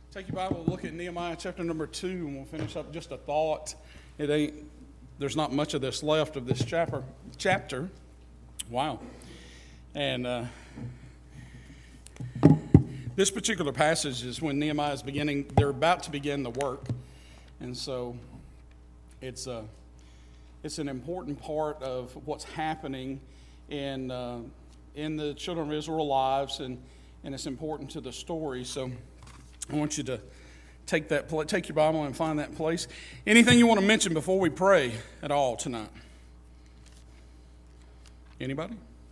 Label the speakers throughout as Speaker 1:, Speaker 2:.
Speaker 1: Take your Bible, look at Nehemiah chapter number 2, and we'll finish up just a thought. There's not much of this left of this chapter. Wow. And this particular passage is when Nehemiah is they're about to begin the work. And so it's an important part of what's happening in the children of Israel's lives, and it's important to the story. So I want you to take your Bible and find that place. Anything you want to mention before we pray at all tonight? Anybody?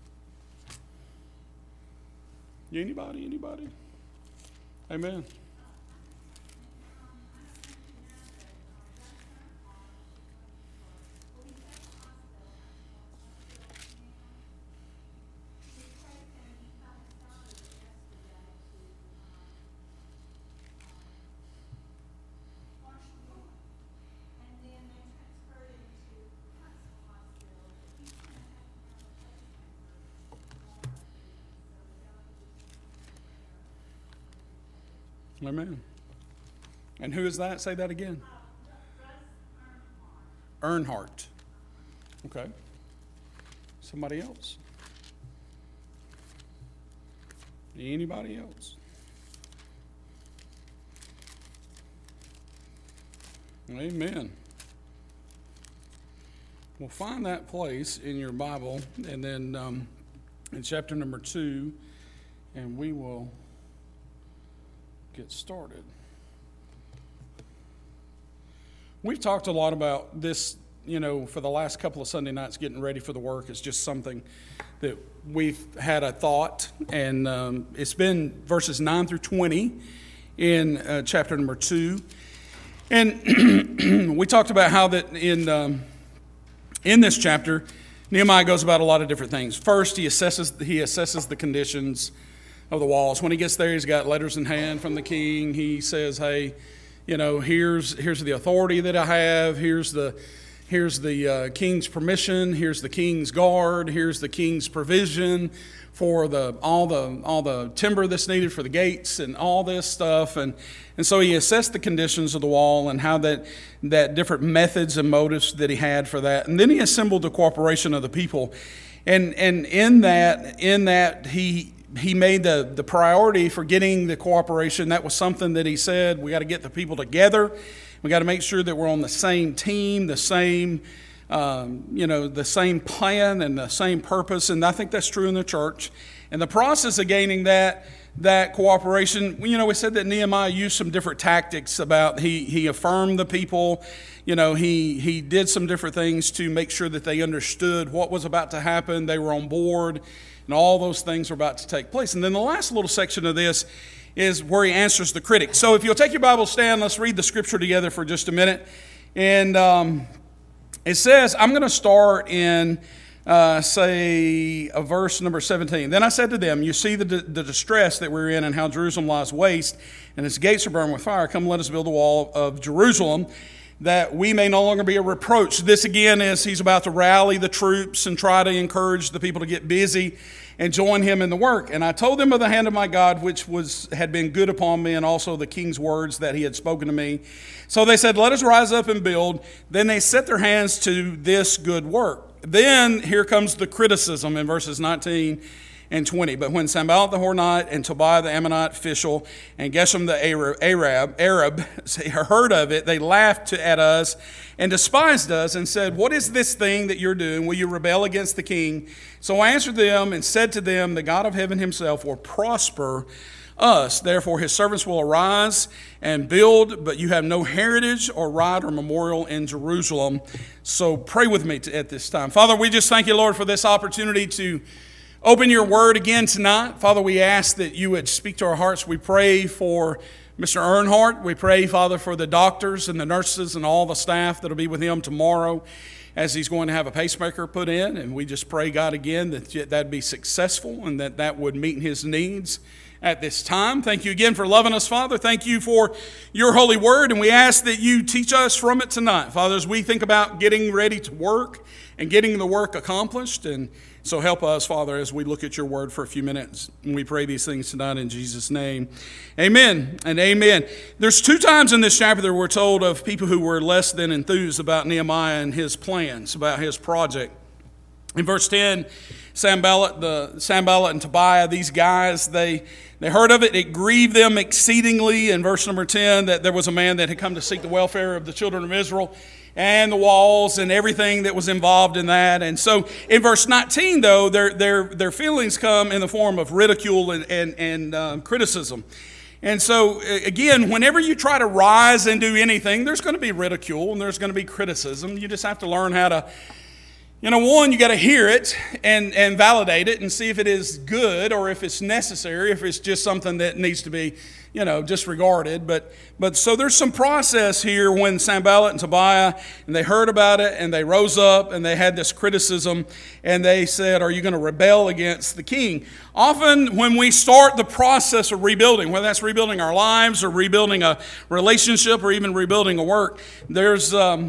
Speaker 1: Anybody? Amen. Amen. And who is that? Say that again. Earnhardt. Okay. Somebody else? Anybody else? Amen. We'll find that place in your Bible, and then in chapter number 2, and we will get started. We've talked a lot about this, for the last couple of Sunday nights, getting ready for the work. It's just something that we've had a thought, and it's been verses 9 through 20 in chapter number 2. And we talked about how that in this chapter, Nehemiah goes about a lot of different things. First, he assesses the conditions of the walls. When he gets there, he's got letters in hand from the king. He says, "Hey, here's the authority that I have. Here's the king's permission. Here's the king's guard. Here's the king's provision for all the timber that's needed for the gates and all this stuff." And so he assessed the conditions of the wall and how that different methods and motives that he had for that. And then he assembled the cooperation of the people. And in that he made the priority for getting the cooperation. That was something that he said, we got to get the people together. We got to make sure that we're on the same team, the same plan and the same purpose. And I think that's true in the church. And the process of gaining that cooperation, we said that Nehemiah used some different tactics about, he affirmed the people. He did some different things to make sure that they understood what was about to happen. They were on board. And all those things are about to take place. And then the last little section of this is where he answers the critic. So if you'll take your Bible, stand, let's read the scripture together for just a minute. And it says, I'm going to start in, verse number 17. Then I said to them, you see the distress that we're in and how Jerusalem lies waste, and its gates are burned with fire. Come, let us build the wall of Jerusalem, that we may no longer be a reproach. This again is he's about to rally the troops and try to encourage the people to get busy and join him in the work. And I told them of the hand of my God, which had been good upon me, and also the king's words that he had spoken to me. So they said, let us rise up and build. Then they set their hands to this good work. Then here comes the criticism in verses 19 and 20. But when Sanballat the Horonite and Tobiah the Ammonite official and Geshem the Arab heard of it, they laughed at us and despised us and said, what is this thing that you're doing? Will you rebel against the king? So I answered them and said to them, the God of heaven himself will prosper us. Therefore his servants will arise and build, but you have no heritage or right or memorial in Jerusalem. So pray with me at this time. Father, we just thank you, Lord, for this opportunity to open your word again tonight. Father, we ask that you would speak to our hearts. We pray for Mr. Earnhardt. We pray, Father, for the doctors and the nurses and all the staff that will be with him tomorrow as he's going to have a pacemaker put in. And we just pray, God, again, that that'd be successful and that would meet his needs at this time. Thank you again for loving us, Father. Thank you for your holy word, and we ask that you teach us from it tonight. Father, as we think about getting ready to work and getting the work accomplished, and so help us, Father, as we look at your word for a few minutes. And we pray these things tonight in Jesus' name. Amen and amen. There's 2 times in this chapter that we're told of people who were less than enthused about Nehemiah and his plans, about his project. In verse 10, Sanballat and Tobiah, these guys, they heard of it. It grieved them exceedingly. In verse number 10, that there was a man that had come to seek the welfare of the children of Israel and the walls and everything that was involved in that. And so in verse 19, though, their feelings come in the form of ridicule and criticism. And so, again, whenever you try to rise and do anything, there's going to be ridicule and there's going to be criticism. You just have to learn how to, one, you got to hear it and validate it and see if it is good or if it's necessary, if it's just something that needs to be, disregarded. But so there's some process here when Sanballat and Tobiah, and they heard about it and they rose up and they had this criticism and they said, are you going to rebel against the king? Often when we start the process of rebuilding, whether that's rebuilding our lives or rebuilding a relationship or even rebuilding a work, there is some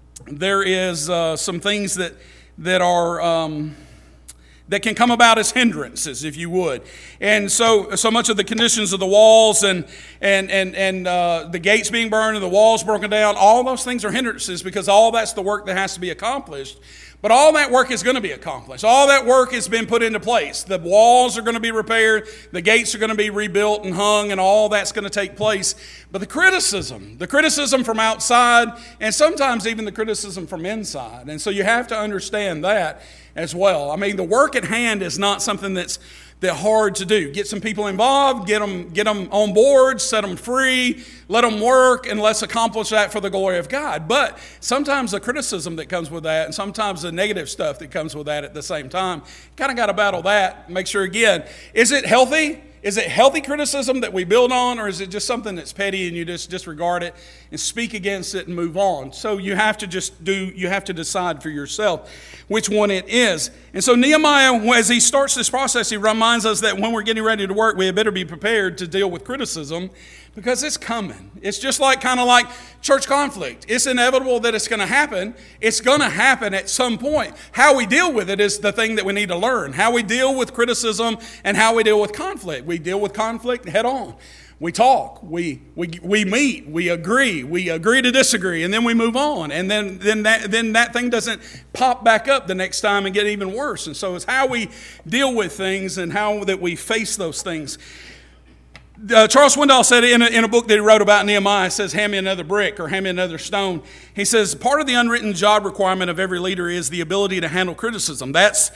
Speaker 1: things that are that can come about as hindrances, if you would. And so much of the conditions of the walls and the gates being burned and the walls broken down, all those things are hindrances because all that's the work that has to be accomplished. But all that work is going to be accomplished. All that work has been put into place. The walls are going to be repaired. The gates are going to be rebuilt and hung, and all that's going to take place. But the criticism from outside, and sometimes even the criticism from inside. And so you have to understand that as well. I mean, the work at hand is not something that's hard to do. Get some people involved, get them on board, set them free, let them work, and let's accomplish that for the glory of God. But sometimes the criticism that comes with that, and sometimes the negative stuff that comes with that at the same time, kind of got to battle that. Make sure, again, is it healthy? Is it healthy criticism that we build on, or is it just something that's petty and you just disregard it and speak against it and move on? So you have to decide for yourself which one it is. And so Nehemiah, as he starts this process, he reminds us that when we're getting ready to work, we had better be prepared to deal with criticism because it's coming. It's just kind of like church conflict. It's inevitable that it's going to happen. It's going to happen at some point. How we deal with it is the thing that we need to learn. How we deal with criticism and how we deal with conflict. We deal with conflict head on. We talk, we meet, we agree to disagree, and then we move on. And then that thing doesn't pop back up the next time and get even worse. And so it's how we deal with things and how that we face those things. Charles Swindoll said in a book that he wrote about Nehemiah, says, hand me another brick or hand me another stone. He says, part of the unwritten job requirement of every leader is the ability to handle criticism. That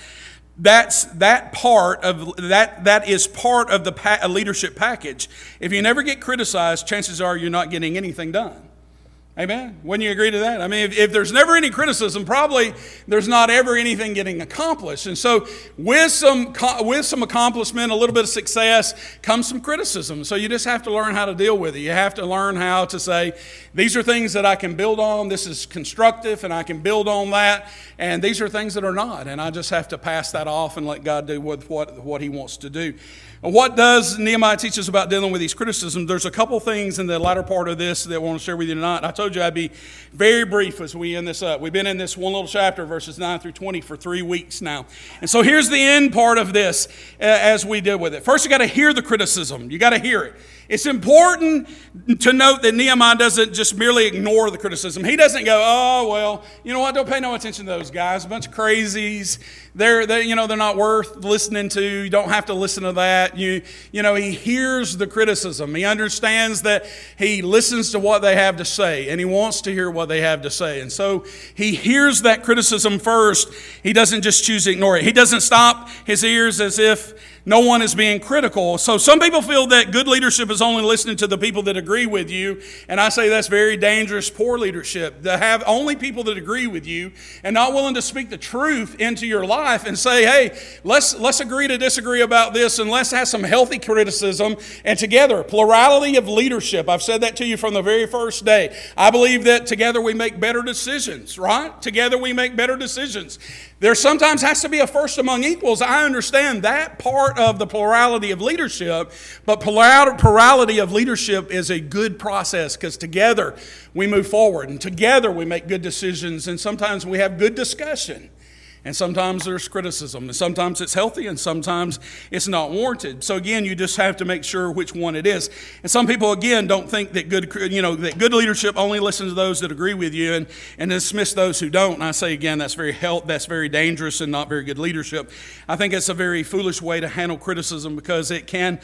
Speaker 1: is part of the leadership package. If you never get criticized, chances are you're not getting anything done. Amen? Wouldn't you agree to that? I mean, if there's never any criticism, probably there's not ever anything getting accomplished. And so with some accomplishment, a little bit of success, comes some criticism. So you just have to learn how to deal with it. You have to learn how to say, these are things that I can build on. This is constructive, and I can build on that. And these are things that are not. And I just have to pass that off and let God do with what He wants to do. What does Nehemiah teach us about dealing with these criticisms? There's a couple things in the latter part of this that I want to share with you tonight. I told you I'd be very brief as we end this up. We've been in this one little chapter, verses 9 through 20, for 3 weeks now. And so here's the end part of this as we deal with it. First, you got to hear the criticism. You got to hear it. It's important to note that Nehemiah doesn't just merely ignore the criticism. He doesn't go, oh, well, you know what, don't pay no attention to those guys. A bunch of crazies. They're not worth listening to. You don't have to listen to that. He hears the criticism. He understands that he listens to what they have to say, and he wants to hear what they have to say. And so he hears that criticism first. He doesn't just choose to ignore it. He doesn't stop his ears as if no one is being critical. So some people feel that good leadership is only listening to the people that agree with you. And I say that's very dangerous, poor leadership. To have only people that agree with you and not willing to speak the truth into your life and say, hey, let's agree to disagree about this and let's have some healthy criticism. And together, plurality of leadership. I've said that to you from the very first day. I believe that together we make better decisions, right? Together we make better decisions. There sometimes has to be a first among equals. I understand that part of the plurality of leadership, but plurality of leadership is a good process because together we move forward and together we make good decisions, and sometimes we have good discussion. And sometimes there's criticism, and sometimes it's healthy, and sometimes it's not warranted. So again, you just have to make sure which one it is. And some people, again, don't think that good leadership only listens to those that agree with you and dismiss those who don't. And I say again, that's very dangerous and not very good leadership. I think it's a very foolish way to handle criticism because it can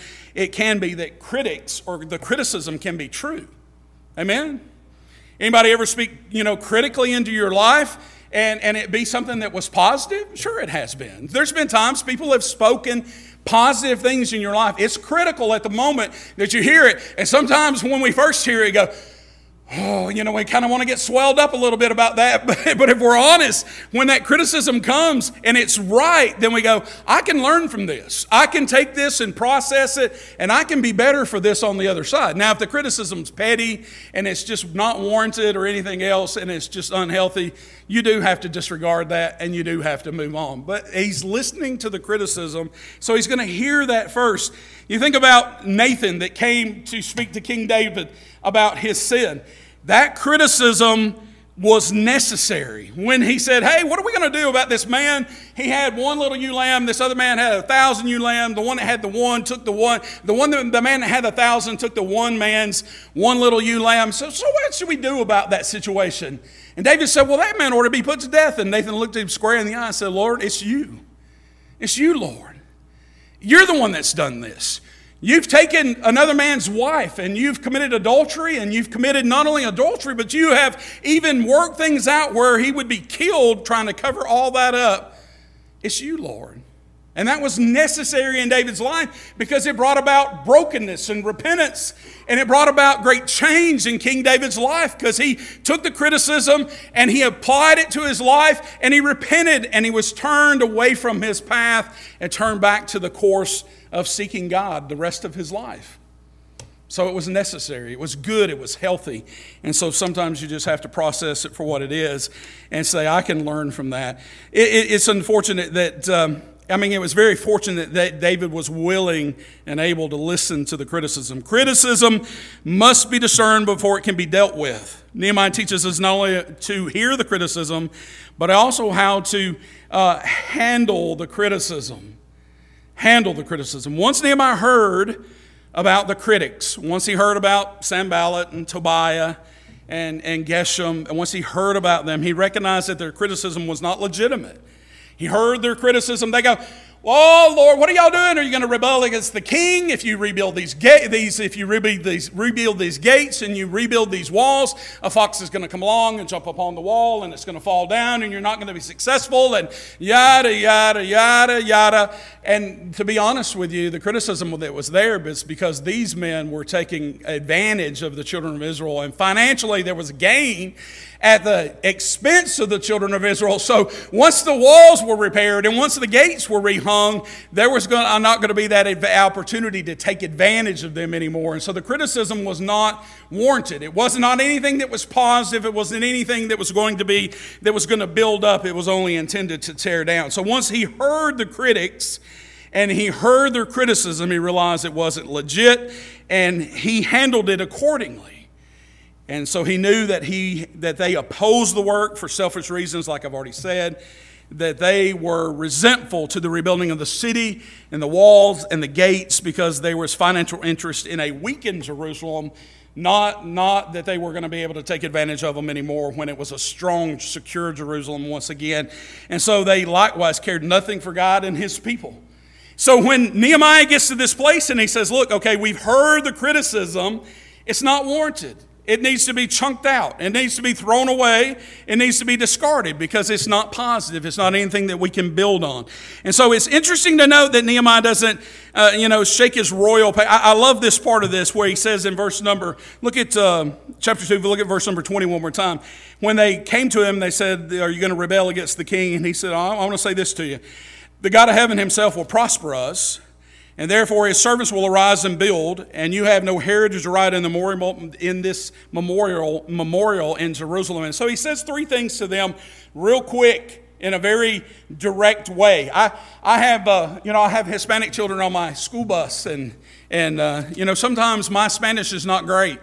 Speaker 1: be that critics or the criticism can be true. Amen. Anybody ever speak critically into your life? And it be something that was positive? Sure, it has been. There's been times people have spoken positive things in your life. It's critical at the moment that you hear it. And sometimes when we first hear it, you go, oh, we kind of want to get swelled up a little bit about that. But if we're honest, when that criticism comes and it's right, then we go, I can learn from this. I can take this and process it, and I can be better for this on the other side. Now, if the criticism's petty and it's just not warranted or anything else and it's just unhealthy, you do have to disregard that and you do have to move on. But he's listening to the criticism, so he's going to hear that first. You think about Nathan that came to speak to King David about his sin. That criticism was necessary. When he said, hey, what are we going to do about this man? He had one little ewe lamb. This other man had 1,000 ewe lamb. The one that had the one took the one. The man that had 1,000 took the one man's one little ewe lamb. So what should we do about that situation? And David said, well, that man ought to be put to death. And Nathan looked at him square in the eye and said, Lord, it's you. It's you, Lord. You're the one that's done this. You've taken another man's wife and you've committed adultery, and you've committed not only adultery, but you have even worked things out where he would be killed trying to cover all that up. It's you, Lord. And that was necessary in David's life because it brought about brokenness and repentance, and it brought about great change in King David's life because he took the criticism and he applied it to his life, and he repented, and he was turned away from his path and turned back to the course of seeking God the rest of his life. So it was necessary. It was good. It was healthy. And so sometimes you just have to process it for what it is and say, I can learn from that. It's unfortunate that, it was very fortunate that David was willing and able to listen to the criticism. Criticism must be discerned before it can be dealt with. Nehemiah teaches us not only to hear the criticism, but also how to handle the criticism. Handle the criticism. Once Nehemiah heard about the critics, once he heard about Sanballat and Tobiah and Geshem, and once he heard about them, he recognized that their criticism was not legitimate. He heard their criticism. They go, oh, Lord, what are y'all doing? Are you going to rebel against the king if you rebuild these gates and you rebuild these walls? A fox is going to come along and jump up on the wall, and it's going to fall down, and you're not going to be successful, and yada, yada, yada, yada. And to be honest with you, the criticism that was there was because these men were taking advantage of the children of Israel, and financially there was gain at the expense of the children of Israel. So once the walls were repaired and once the gates were rehung, there was not going to be that opportunity to take advantage of them anymore. And so the criticism was not warranted. It was not anything that was positive. It wasn't anything that was going to build up. It was only intended to tear down. So once he heard the critics and he heard their criticism, he realized it wasn't legit, and he handled it accordingly. And so he knew that they opposed the work for selfish reasons, like I've already said, that they were resentful to the rebuilding of the city and the walls and the gates because there was financial interest in a weakened Jerusalem, not that they were going to be able to take advantage of them anymore when it was a strong, secure Jerusalem once again. And so they likewise cared nothing for God and his people. So when Nehemiah gets to this place and he says, look, okay, we've heard the criticism, it's not warranted. It needs to be chunked out. It needs to be thrown away. It needs to be discarded because it's not positive. It's not anything that we can build on. And so it's interesting to note that Nehemiah doesn't, shake his royal pay. I love this part of this where he says in look at chapter 2, look at verse number 20 one more time. When they came to him, they said, are you going to rebel against the king? And he said, I want to say this to you. The God of heaven himself will prosper us, and therefore his servants will arise and build, and you have no heritage or right in this memorial in Jerusalem. And so he says three things to them real quick in a very direct way. I have Hispanic children on my school bus, and sometimes my Spanish is not great.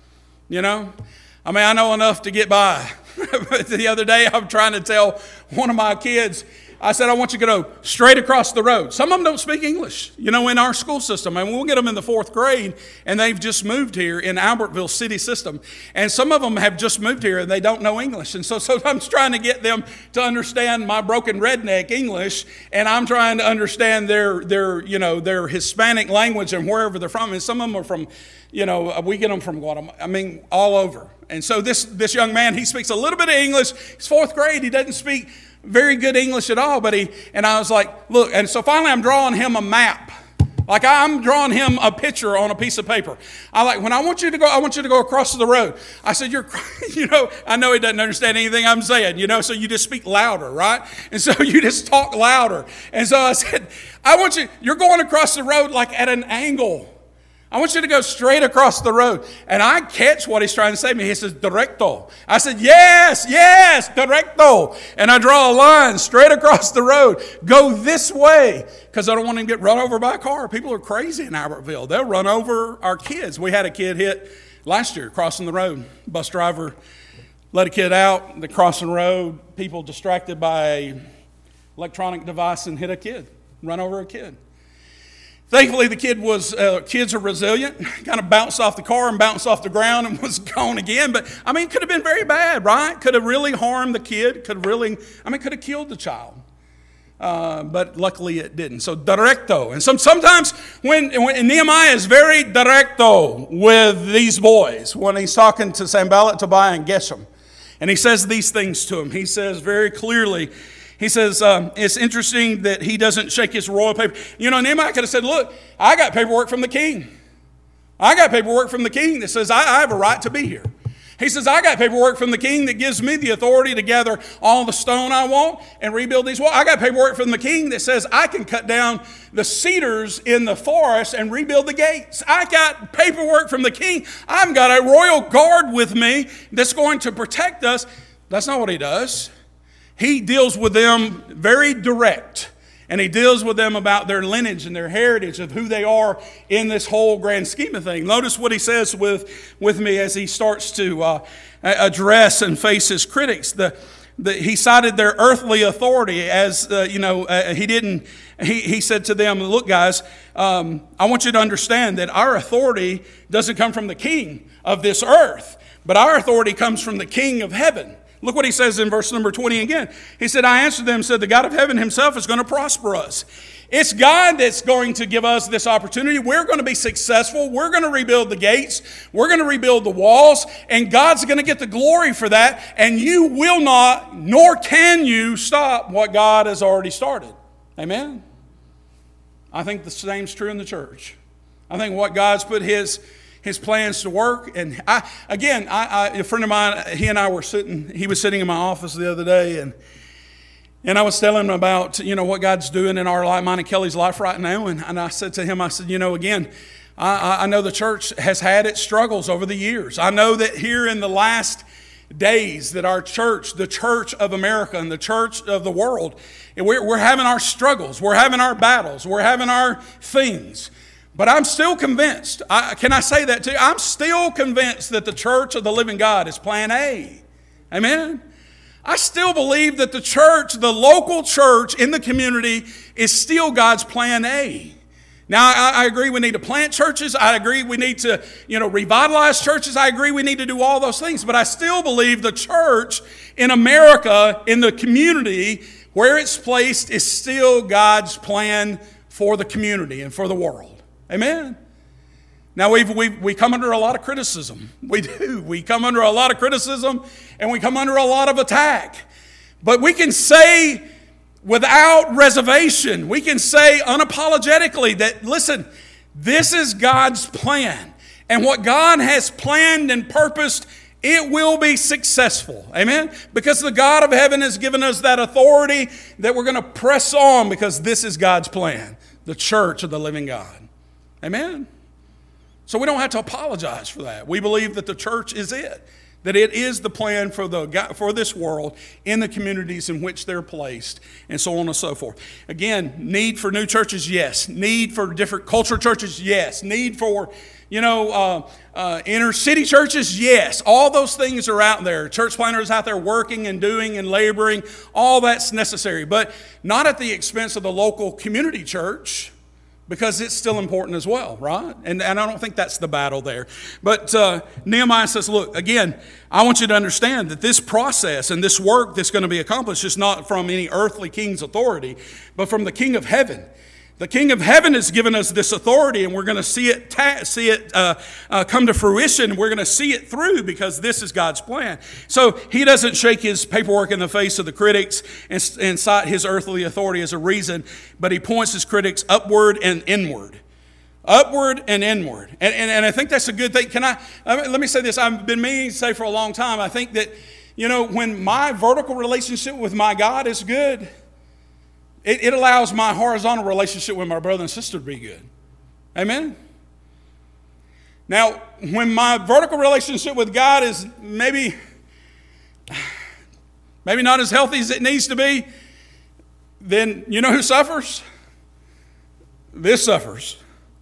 Speaker 1: I know enough to get by. But the other day, I'm trying to tell one of my kids, I said, I want you to go straight across the road. Some of them don't speak English, in our school system. And we'll get them in the 4th grade, and they've just moved here in Albertville city system. And some of them have just moved here, and they don't know English. And so I'm trying to get them to understand my broken redneck English, and I'm trying to understand their Hispanic language and wherever they're from. And some of them are from, we get them from Guatemala, all over. And so this young man, he speaks a little bit of English. He's 4th grade. He doesn't speak very good English at all, and I was like, look, and so finally I'm drawing him a map. Like I'm drawing him a picture on a piece of paper. I want you to go across the road. I said, I know he doesn't understand anything I'm saying, so you just speak louder, right? And so you just talk louder. And so I said, you're going across the road like at an angle. I want you to go straight across the road. And I catch what he's trying to say to me. He says, directo. I said, yes, directo. And I draw a line straight across the road. Go this way. Because I don't want him to get run over by a car. People are crazy in Albertville. They'll run over our kids. We had a kid hit last year crossing the road. Bus driver let a kid out. They're crossing the road. People distracted by an electronic device and hit a kid. Run over a kid. Thankfully, the kids are resilient, kind of bounced off the car and bounced off the ground and was gone again. But, it could have been very bad, right? Could have really harmed the kid. Could have killed the child. But luckily it didn't. So, directo. And sometimes when Nehemiah is very directo with these boys, when he's talking to Sanballat, Tobiah, and Geshem, and he says these things to them. He says very clearly, he says, it's interesting that he doesn't shake his royal paper. Nehemiah could have said, look, I got paperwork from the king. I got paperwork from the king that says I have a right to be here. He says, I got paperwork from the king that gives me the authority to gather all the stone I want and rebuild these walls. I got paperwork from the king that says I can cut down the cedars in the forest and rebuild the gates. I got paperwork from the king. I've got a royal guard with me that's going to protect us. That's not what he does. He deals with them very direct, and he deals with them about their lineage and their heritage of who they are in this whole grand scheme of things. Notice what he says with me as he starts to address and face his critics. He cited their earthly authority as, he said to them, look, guys, I want you to understand that our authority doesn't come from the king of this earth, but our authority comes from the King of heaven. Look what he says in verse number 20 again. He said, I answered them, said, the God of heaven himself is going to prosper us. It's God that's going to give us this opportunity. We're going to be successful. We're going to rebuild the gates. We're going to rebuild the walls. And God's going to get the glory for that. And you will not, nor can you stop what God has already started. Amen? I think the same's true in the church. I think what God's put his plans to work. And a friend of mine, he was sitting in my office the other day, and I was telling him about, what God's doing in our life, mine and Kelly's life right now. And I said to him, I know the church has had its struggles over the years. I know that here in the last days that our church, the church of America and the church of the world, we're having our struggles. We're having our battles. We're having our things. But I'm still convinced, can I say that to you? I'm still convinced that the church of the living God is plan A. Amen? I still believe that the church, the local church in the community, is still God's plan A. Now, I agree we need to plant churches. I agree we need to, revitalize churches. I agree we need to do all those things. But I still believe the church in America, in the community, where it's placed, is still God's plan for the community and for the world. Amen. Now, we come under a lot of criticism. We do. We come under a lot of criticism, and we come under a lot of attack. But we can say without reservation, we can say unapologetically that, listen, this is God's plan. And what God has planned and purposed, it will be successful. Amen? Because the God of heaven has given us that authority that we're going to press on because this is God's plan, the church of the living God. Amen? So we don't have to apologize for that. We believe that the church is it. that it is the plan for this world in the communities in which they're placed, and so on and so forth. Again, need for new churches, yes. Need for different culture churches, yes. Need for, inner city churches, yes. All those things are out there. Church planters out there working and doing and laboring. All that's necessary, but not at the expense of the local community church, because it's still important as well, right? And I don't think that's the battle there. But Nehemiah says, look, again, I want you to understand that this process and this work that's going to be accomplished is not from any earthly king's authority, but from the King of heaven. The King of heaven has given us this authority, and we're going to see it come to fruition. We're going to see it through because this is God's plan. So he doesn't shake his paperwork in the face of the critics and cite his earthly authority as a reason, but he points his critics upward and inward. Upward and inward. And I think that's a good thing. Let me say this. I've been meaning to say for a long time, I think that, when my vertical relationship with my God is good, it allows my horizontal relationship with my brother and sister to be good. Amen? Now, when my vertical relationship with God is maybe not as healthy as it needs to be, then you know who suffers? This suffers.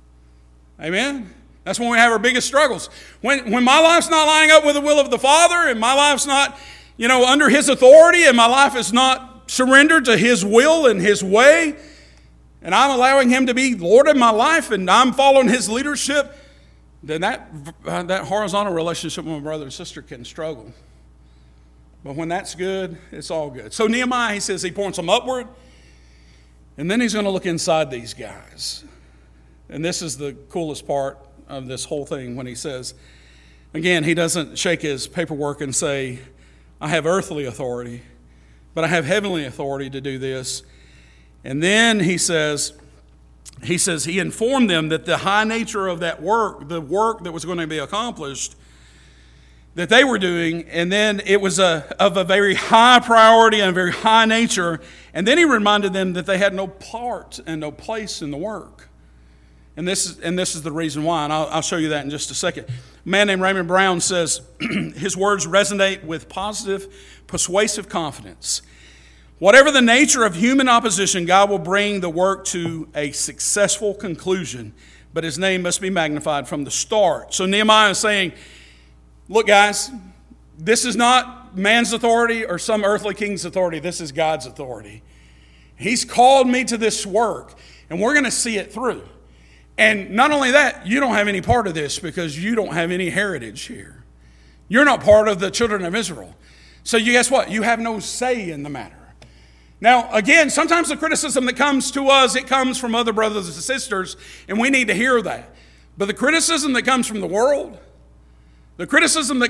Speaker 1: Amen? That's when we have our biggest struggles. When my life's not lining up with the will of the Father, and my life's not, under His authority, and my life is not surrendered to His will and His way, and I'm allowing Him to be Lord of my life, and I'm following His leadership, then that horizontal relationship with my brother and sister can struggle. But when that's good, it's all good. So Nehemiah, he says he points them upward, and then he's going to look inside these guys. And this is the coolest part of this whole thing when he says, again, he doesn't shake his paperwork and say, I have earthly authority, but I have heavenly authority to do this. And then he says he informed them that the high nature of that work, the work that was going to be accomplished, that they were doing, and then it was of a very high priority and a very high nature. And then he reminded them that they had no part and no place in the work. And this is the reason why, and I'll show you that in just a second. A man named Raymond Brown says, his words resonate with positive, persuasive confidence. Whatever the nature of human opposition, God will bring the work to a successful conclusion, but His name must be magnified from the start. So Nehemiah is saying, look guys, this is not man's authority or some earthly king's authority. This is God's authority. He's called me to this work, and we're going to see it through. And not only that, you don't have any part of this because you don't have any heritage here. You're not part of the children of Israel. So you guess what? You have no say in the matter. Now, again, sometimes the criticism that comes to us, it comes from other brothers and sisters, and we need to hear that. But the criticism that comes from the world, they go,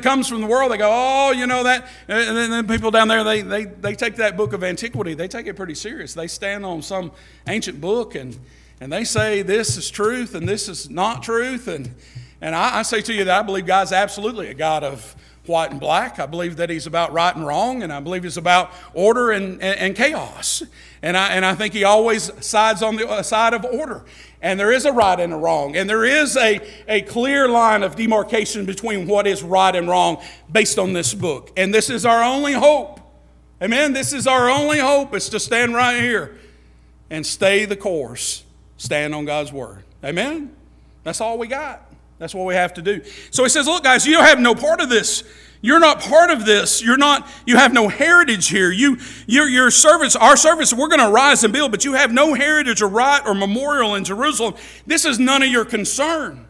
Speaker 1: oh, that, and then people down there, they take that book of antiquity, they take it pretty serious. They stand on some ancient book and they say this is truth and this is not truth. And I say to you that I believe God's absolutely a God of white and black. I believe that He's about right and wrong, and I believe He's about order and chaos. And I think He always sides on the side of order. And there is a right and a wrong. And there is a clear line of demarcation between what is right and wrong based on this book. And this is our only hope. Amen? This is our only hope, is to stand right here and stay the course. Stand on God's Word. Amen? That's all we got. That's what we have to do. So he says, look guys, you have no part of this. You're not part of this. You have no heritage here. Your servants, our servants, we're going to rise and build, but you have no heritage or right or memorial in Jerusalem. This is none of your concern.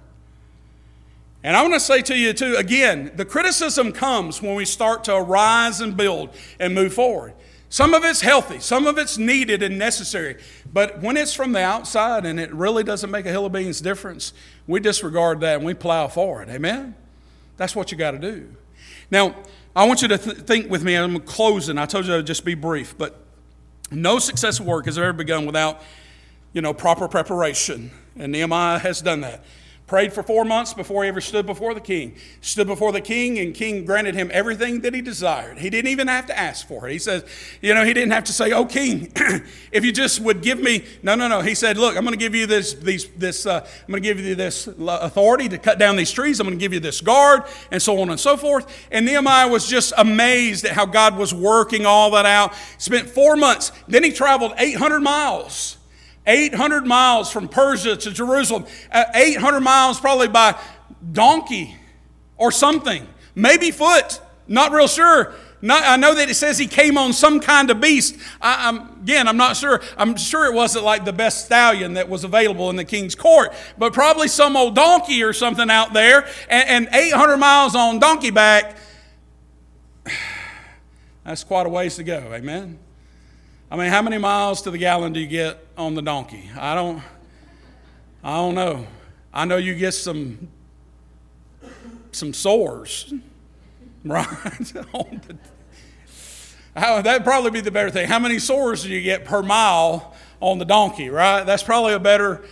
Speaker 1: And I want to say to you too, again, the criticism comes when we start to arise and build and move forward. Some of it's healthy, some of it's needed and necessary. But when it's from the outside and it really doesn't make a hill of beans difference, we disregard that and we plow forward. Amen? That's what you got to do. Now, I want you to think with me. I'm closing. I told you I would just be brief. But no successful work has ever begun without, proper preparation. And Nehemiah has done that. Prayed for 4 months before he ever stood before the king. Stood before the king, and king granted him everything that he desired. He didn't even have to ask for it. He says, he didn't have to say, "Oh, king, if you just would give me." No. He said, "Look, I'm going to give you this authority to cut down these trees. I'm going to give you this guard," and so on and so forth. And Nehemiah was just amazed at how God was working all that out. Spent 4 months. Then he traveled 800 miles. 800 miles from Persia to Jerusalem. 800 miles probably by donkey or something. Maybe foot. Not real sure. I know that it says he came on some kind of beast. I'm not sure. I'm sure it wasn't like the best stallion that was available in the king's court, but probably some old donkey or something out there. And 800 miles on donkey back, that's quite a ways to go. Amen? I mean, how many miles to the gallon do you get on the donkey? I don't know. I know you get some sores, right? That'd probably be the better thing. How many sores do you get per mile on the donkey, right? That's probably a better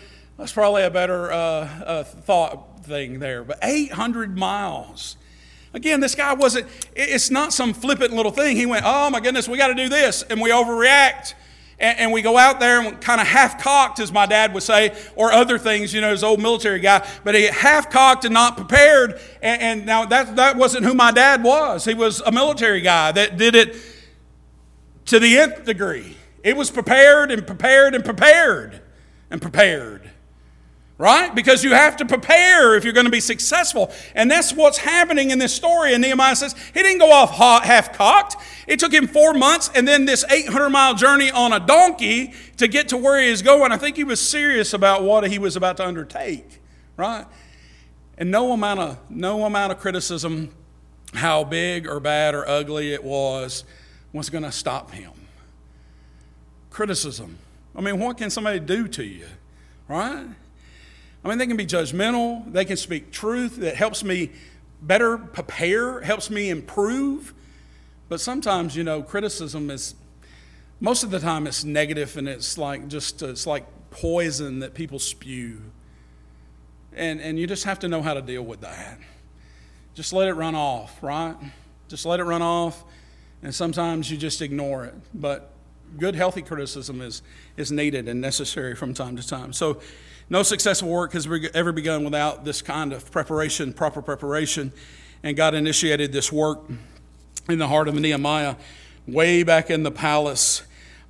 Speaker 1: thought thing there. But 800 miles. Again, this guy it's not some flippant little thing. He went, "Oh my goodness, we got to do this." And we overreact. And we go out there and kind of half-cocked, as my dad would say, or other things, his old military guy. But he half-cocked and not prepared. And now that wasn't who my dad was. He was a military guy that did it to the nth degree. It was prepared and prepared and prepared and prepared. Right? Because you have to prepare if you're going to be successful. And that's what's happening in this story. And Nehemiah says he didn't go off half-cocked. It took him 4 months and then this 800-mile journey on a donkey to get to where he is going. I think he was serious about what he was about to undertake. Right? And no amount of criticism, how big or bad or ugly it was going to stop him. Criticism. I mean, what can somebody do to you? Right? I mean, they can be judgmental. They can speak truth that helps me better prepare, helps me improve. But sometimes, criticism is, most of the time it's negative, and it's like poison that people spew. And you just have to know how to deal with that. Just let it run off, right? Just let it run off, and sometimes you just ignore it. But good, healthy criticism is needed and necessary from time to time. So, no successful work has ever begun without this kind of preparation, proper preparation. And God initiated this work in the heart of Nehemiah way back in the palace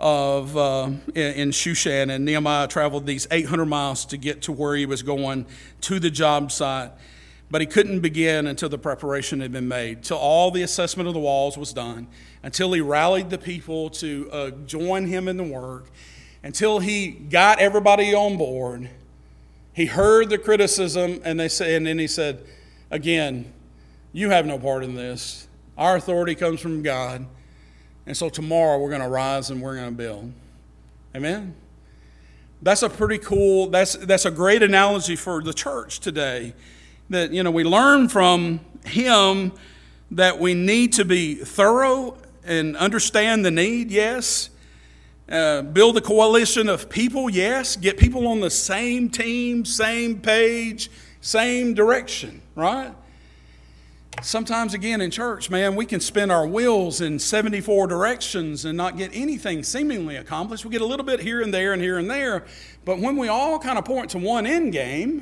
Speaker 1: in Shushan. And Nehemiah traveled these 800 miles to get to where he was going, to the job site. But he couldn't begin until the preparation had been made, till all the assessment of the walls was done, until he rallied the people to join him in the work, until he got everybody on board. He heard the criticism, and then he said, "Again, you have no part in this. Our authority comes from God, and so tomorrow we're going to rise and we're going to build." Amen. That's a pretty cool. That's a great analogy for the church today. That we learn from him that we need to be thorough and understand the need. Yes. Build a coalition of people, yes. Get people on the same team, same page, same direction, right? Sometimes, again, in church, man, we can spin our wheels in 74 directions and not get anything seemingly accomplished. We get a little bit here and there and here and there. But when we all kind of point to one end game,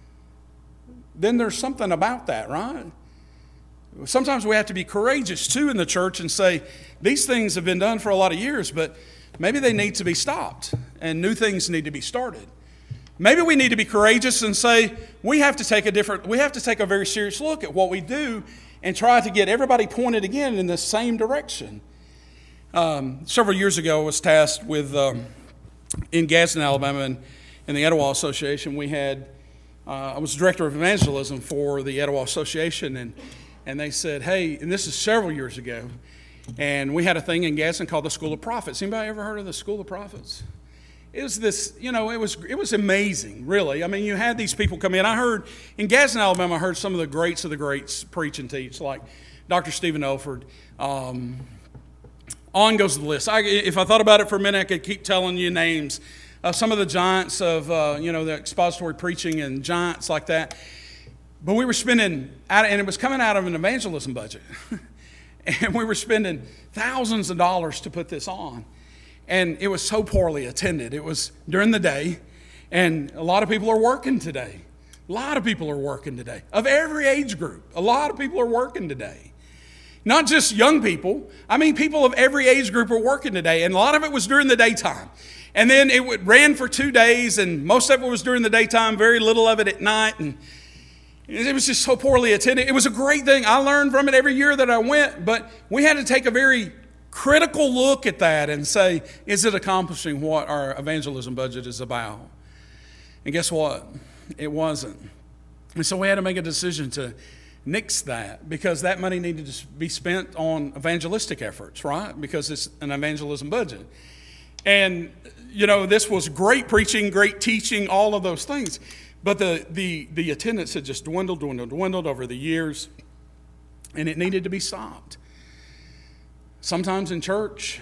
Speaker 1: then there's something about that, right? Sometimes we have to be courageous, too, in the church and say, these things have been done for a lot of years, but maybe they need to be stopped and new things need to be started. Maybe we need to be courageous and say we have to take a very serious look at what we do and try to get everybody pointed again in the same direction. Several years ago, I was tasked with, in Gadsden, Alabama, and in the Etowah Association, I was director of evangelism for the Etowah Association, and they said, hey, and this is several years ago, and we had a thing in Gadsden called the School of Prophets. Anybody ever heard of the School of Prophets? It was this, it was amazing, really. I mean, you had these people come in. I heard, in Gadsden, Alabama, I heard some of the greats preach and teach, like Dr. Stephen Elford. On goes the list. If I thought about it for a minute, I could keep telling you names some of the giants of, the expository preaching and giants like that. But we were spending, and it was coming out of an evangelism budget. And we were spending thousands of dollars to put this on. And it was so poorly attended. It was during the day, and a lot of people are working today. A lot of people are working today. Of every age group, a lot of people are working today. Not just young people. I mean, people of every age group are working today, and a lot of it was during the daytime. And then it ran for 2 days, and most of it was during the daytime, very little of it at night, and it was just so poorly attended. It was a great thing. I learned from it every year that I went, but we had to take a very critical look at that and say, is it accomplishing what our evangelism budget is about? And guess what? It wasn't. And so we had to make a decision to nix that, because that money needed to be spent on evangelistic efforts, right? Because it's an evangelism budget. And, this was great preaching, great teaching, all of those things. But the attendance had just dwindled over the years, and it needed to be stopped. Sometimes in church,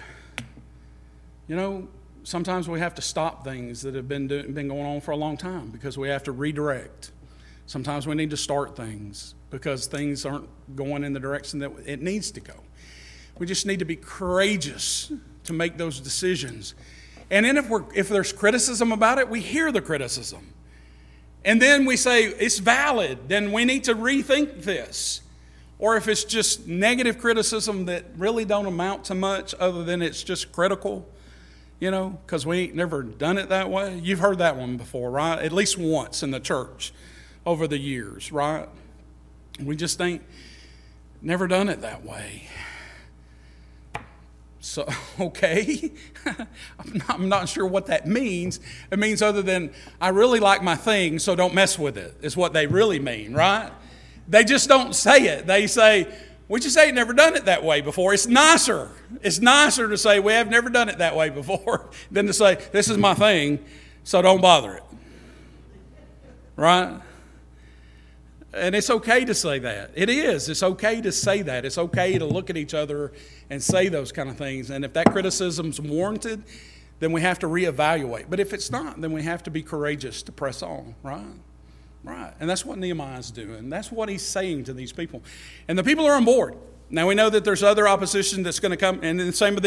Speaker 1: sometimes we have to stop things that have been going on for a long time because we have to redirect. Sometimes we need to start things because things aren't going in the direction that it needs to go. We just need to be courageous to make those decisions. And then if there's criticism about it, we hear the criticism. And then we say, it's valid, then we need to rethink this. Or if it's just negative criticism that really don't amount to much other than it's just critical, because we ain't never done it that way. You've heard that one before, right? At least once in the church over the years, right? We just ain't never done it that way. So, okay, I'm not sure what that means. It means other than, I really like my thing, so don't mess with it, is what they really mean, right? They just don't say it. They say, we just ain't never done it that way before. It's nicer. It's nicer to say, we have never done it that way before, than to say, this is my thing, so don't bother it. Right? And it's okay to say that. It is. It's okay to say that. It's okay to look at each other and say those kind of things. And if that criticism's warranted, then we have to reevaluate. But if it's not, then we have to be courageous to press on, right? Right. And that's what Nehemiah's doing. That's what he's saying to these people. And the people are on board. Now we know that there's other opposition that's going to come, and the same with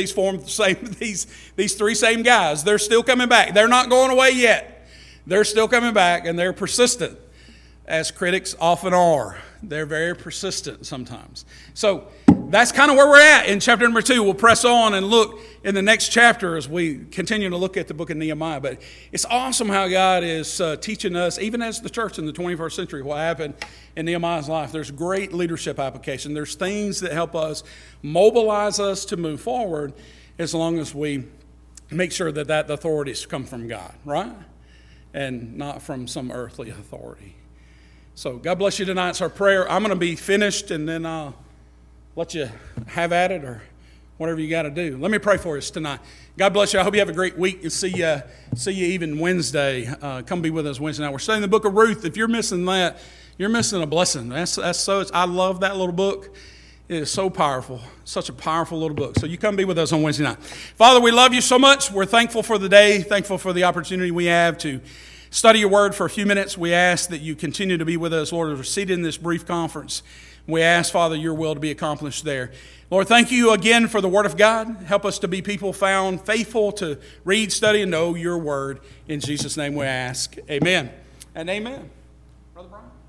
Speaker 1: these three same guys. They're still coming back. They're not going away yet. They're still coming back, and they're persistent, as critics often are. They're very persistent sometimes. So that's kind of where we're at in chapter number 2. We'll press on and look in the next chapter as we continue to look at the book of Nehemiah. But it's awesome how God is teaching us, even as the church in the 21st century, what happened in Nehemiah's life. There's great leadership application. There's things that help us, mobilize us to move forward, as long as we make sure that authorities come from God, right? And not from some earthly authority. So God bless you tonight. It's our prayer. I'm going to be finished, and then I'll let you have at it or whatever you got to do. Let me pray for us tonight. God bless you. I hope you have a great week, and see you even Wednesday. Come be with us Wednesday night. We're studying the book of Ruth. If you're missing that, you're missing a blessing. That's so. I love that little book. It is so powerful. Such a powerful little book. So you come be with us on Wednesday night. Father, we love you so much. We're thankful for the day. Thankful for the opportunity we have to study your word for a few minutes. We ask that you continue to be with us, Lord, as we're seated in this brief conference. We ask, Father, your will to be accomplished there. Lord, thank you again for the word of God. Help us to be people found faithful to read, study, and know your word. In Jesus' name we ask. Amen and amen. Brother Brian?